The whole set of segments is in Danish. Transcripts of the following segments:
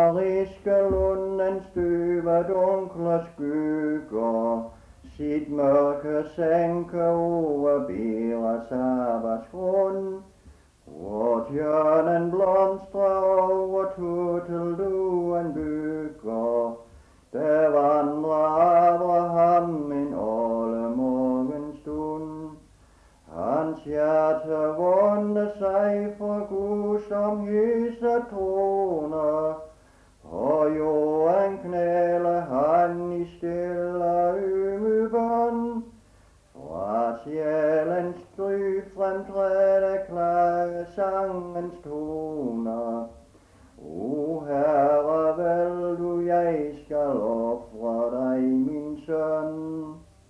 risker lundens døve dunkle skygger, sit mørke sænker over bedre sabbatsgrund. Hvor tjørnen blomstrer over turtelduen bygger, der vandrer Abraham en alle morgenstund. Hans hjerte vågner sig for gudsomheds trone, på jorden knæler han i stille ydmyg bøn. Fra sjælens stryg fremtræder klagesangens toner. O Herre, vel du jeg skal ofre dig, min søn.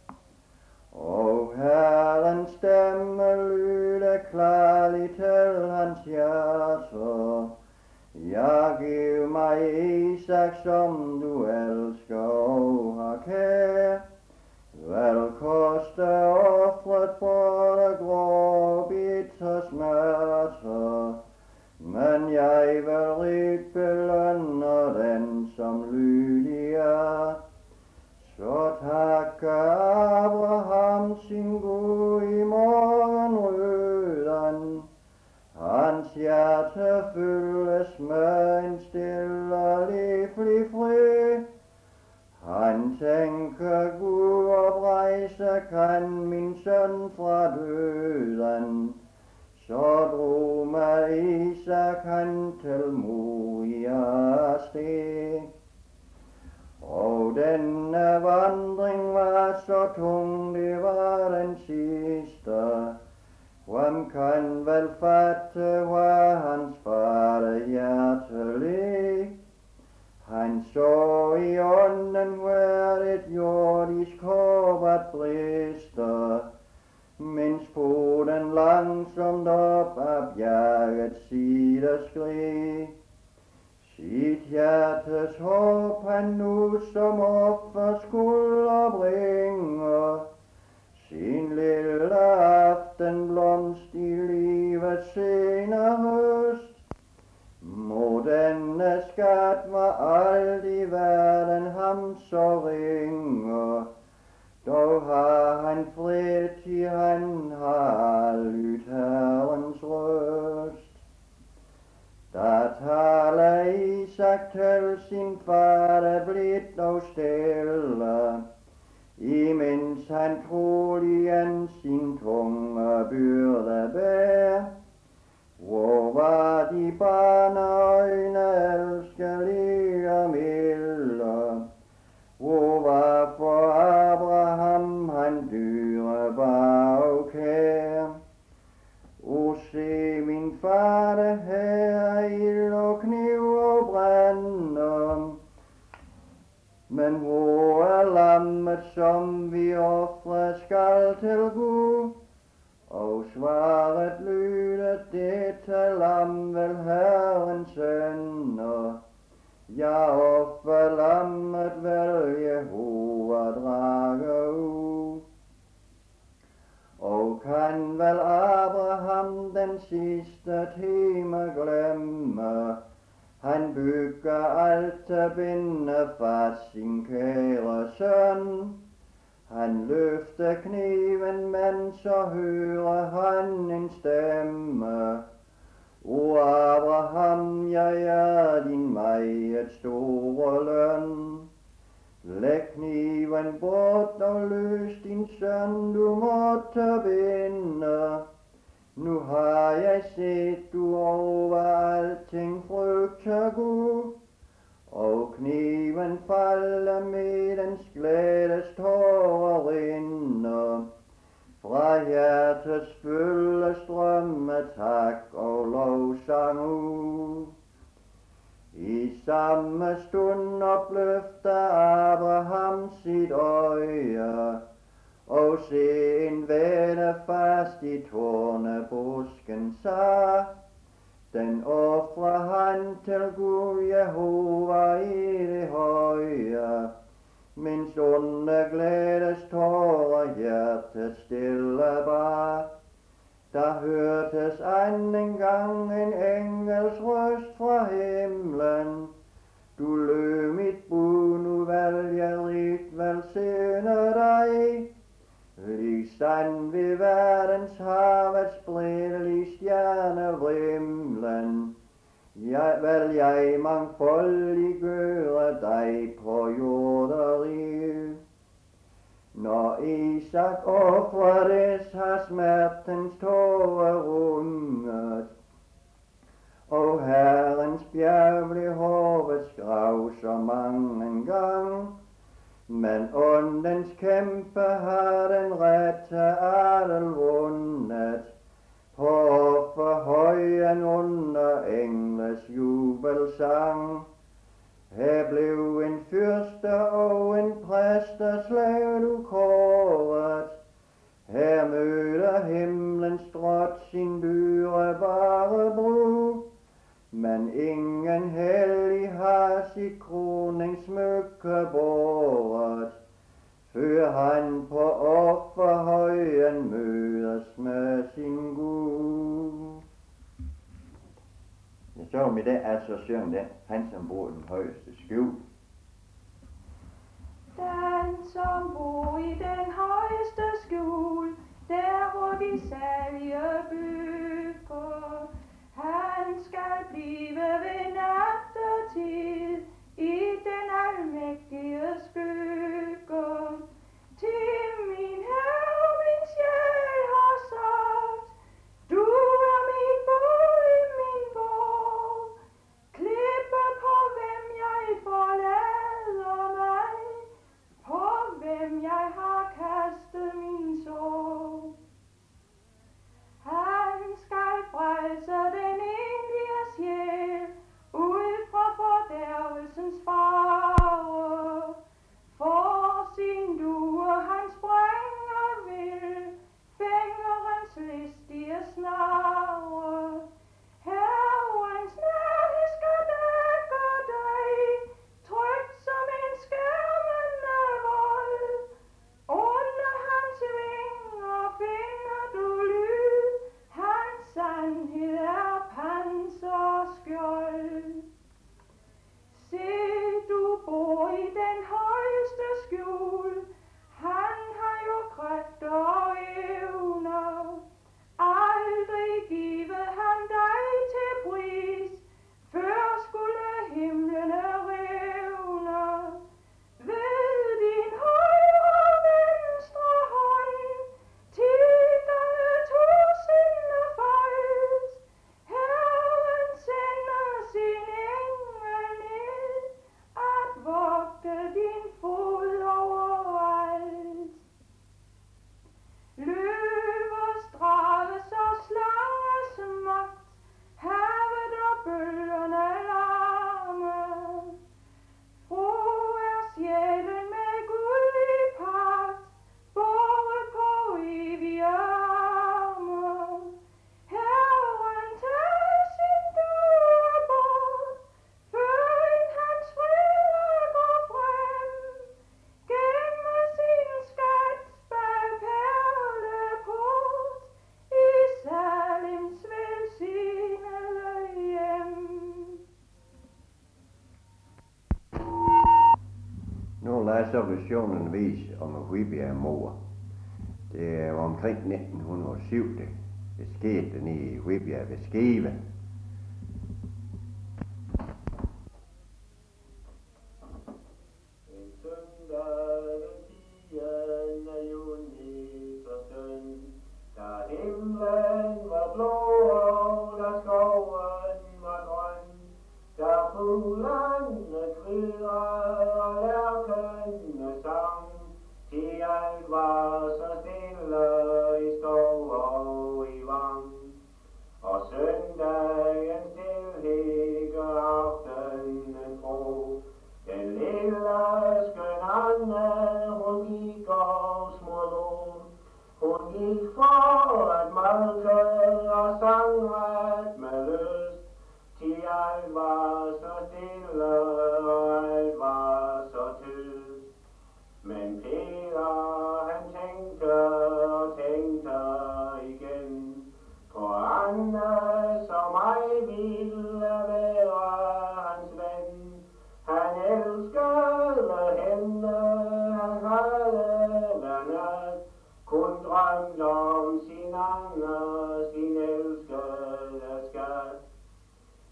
Og Herrens stemme lyder klarligt til hans hjerte. Ja, giv mig Isak, som du elsker og har kær. Vel koster offret både grå bitter smerte, men jeg vil rigt belønne den, som lydig er. Så takker Abraham sin Gud i morgenrøden. Hans hjerte fyldes med en stille og livlig fred. Han tænker, Gud oprejse kan min søn fra døden. Så drog med Isak han til Moria steg. Og denne vandring var så tung, det var den sidste. Hvem kan vel fatte, hvor hans fader hjerte lig? Han så i ånden hvor et jordisk håb at briste, mens foden langsomt op af bjergets side skrig. Sit hjertes håb han nu som offer skulle bringe, sin lille aftenblomst i livets sene høst. Må denne skat var alt i verden ham så ringe, dog har han fred til han har lydt Herrens røst. Da taler Isak til sin fader blidt og stille, imens han troligen sin tunge byrde bær. Hvor var de barneøjne elskelige og milde, hvor var for Abraham han dyrebar og kær. O se min fader, her er ild og kniv og brænde, men hvor er lammet, som vi ofre skal til Gud? Og svaret lyder, dette lam vel Herrens sønner. Ja, offer lammet vel Jehova drage ud. Og kan vel Abraham den sidste time glemme? Han bygger alt til binde fast sin kære søn. Han løfter kniven, men så hører han en stemme. O Abraham, jeg er din meget store løn. Læg kniven bort og løs din søn, du måtte binde. Nu har jeg set, du over alting frygter Gud. Og kniven falder med dens glædes tårer rinde. Fra hjertets fylde strømme tak og lovsang ud. I samme stund opløfter Abraham sit øje, og se en væde fast i tornebusken sag. Den ofrer han til Gud Jehova i det høje, mens onde glædes tårer hjertet stille bar. Der hørtes anden gang en engels røst fra himlen. forsyne dig. Ligesom ved verdens havets bredelig stjerne vrimlen, jeg mangfoldiggøre dig på jorderiget. Når Isak ofredes, har smertens tårer runget, og Herrens bjerg blev håbets grav så mange gang. Men åndens kæmpe har den rette adel vundet, på offerhøjen under engles jubelsang. Her blev en fyrste og en præsteslav du kåret, her møder himlens drot sin dyrebare brud. Men ingen hellig har sit kroningssmykke båret, før han på offerhøjen mødes med sin Gud. Jeg så med det altså syng den, han som bor i den højeste skjul. Den som bor i den højeste skjul, der hvor de salige bygger, han skal blive ved nattetid i den almægtige skygge. Til min Herre, min sjæl har sagt, du er mit bolig, min borg. Klippe på hvem jeg forlader mig, på hvem jeg har kastet min sorg. Han skal frelse den enlige sjæl ud fra fordærvelsens fare. For sin due han springer vil fængerens listige snare. Herrens nærhed skal dække dig, trygt som en skærmende vold. Under hans vinger finder du lyd, hans sandhed er panser og skjold. Se, du bor i den højeste skjul, han har jo kræfter og evner. Aldrig give han dig til pris, før skulle himlene revne. Ved din højre og venstre hånd, tiggerne tusinde folds. Herren sender sin engel ned, at vogte din fod overalt. Løver straves og slanges magt, havet og bølgerne larme. Fro er sjælen med Gud i pagt, båret på evige arme. Herren tager sin due bort, før end hans vrede går frem. Gemmer sin skat bag perleport, i Salims velsignede hjem. Nu lader så visionen vise om Højbjerg mor. Det var omkring 1907, det skete nede i Højbjerg ved Skive. En søndag den 10. juni så stund, da himlen var blå og da skoven var grøn, da fuglene kvidrede og lærkene sang, til alt var så stille i skov og i vang. Og søndagens stilhed gør aftenen fro. Den lille skøn Anne, hun gik og smurlod. Hun gik for at malke og sang ret med lyst, til alt var så stille og alt var så tyst. Men Peter han tænkte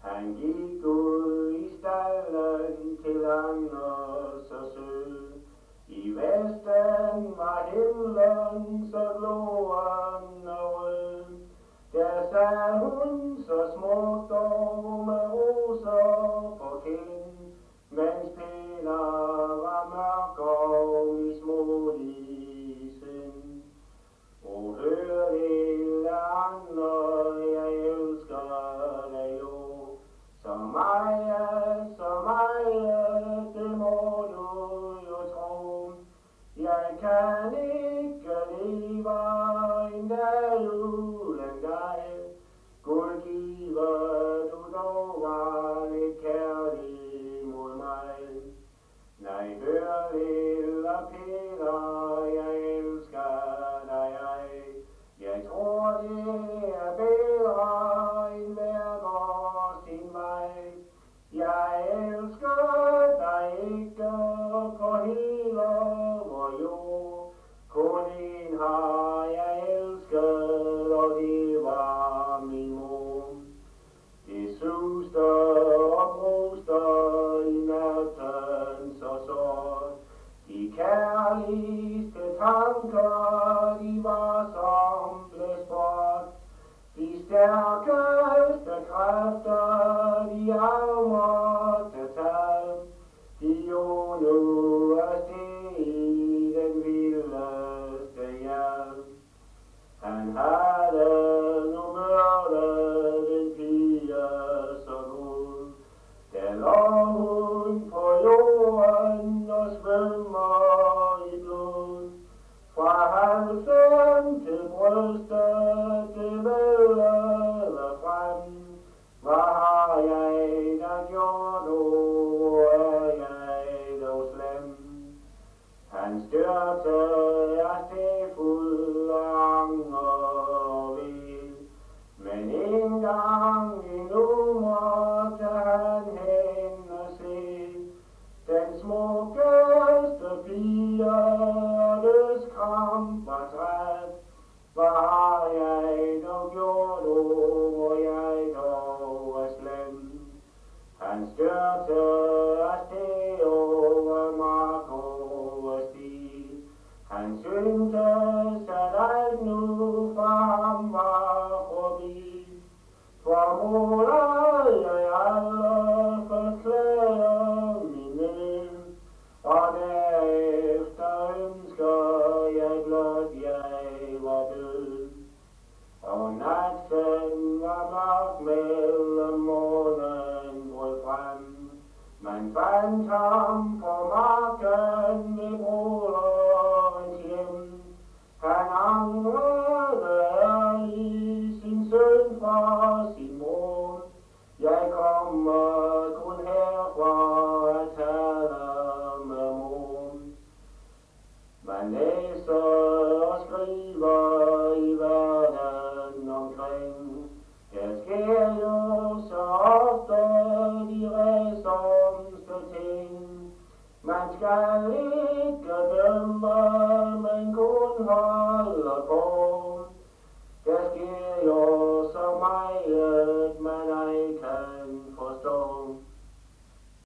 Han gik ud i stallen til Anders og Sø. I vesten var himlen så glående rød. Der sad hun så smukt og med roser på kind, mens Peter var mørk og mismodig i sind. O hør lille Anna, jeg elsker dig jo, så meget, det må du jo tro. Jeg kan ikke leve en dag uden dig. Gud giver du dog var lidt kærlig mod mig. Nej, hør lille Peter, jeg elsker dig ej. Jeg tror det er bedre end hver går sin vej. Jeg elsker dig ikke på hele vor jord. Kun en har jeg elsket, og det var min mor. Det suste og bruste i natten så sort. De kærligste tanker, de var som blev sport. De stærkeste kræfter, de måtte tage, de jo nu afsted i den vildeste hjælp. Han havde nu mørdet en pige så god. Der lå hun på jorden og svømmer i blod. Fra halsen til brystet, det vældede frem. Hvad har jeg da gjort, nu er jeg dog slem. Han styrte afsted fuld af anger og vil, men en gang endnu måtte han hen og se den smukkeste pige, og dets kram var træt. Hvad har jeg dog gjort, hvor jeg dog er slem? Han styrte afsted over mark over sti. Han syntes, at alt nu for ham var forbi. Formoder jeg alle forklæder min nød, og derefter ønsker jeg blot, jeg var død. Og natten var mørk mellem månen brød frem. Man fandt ham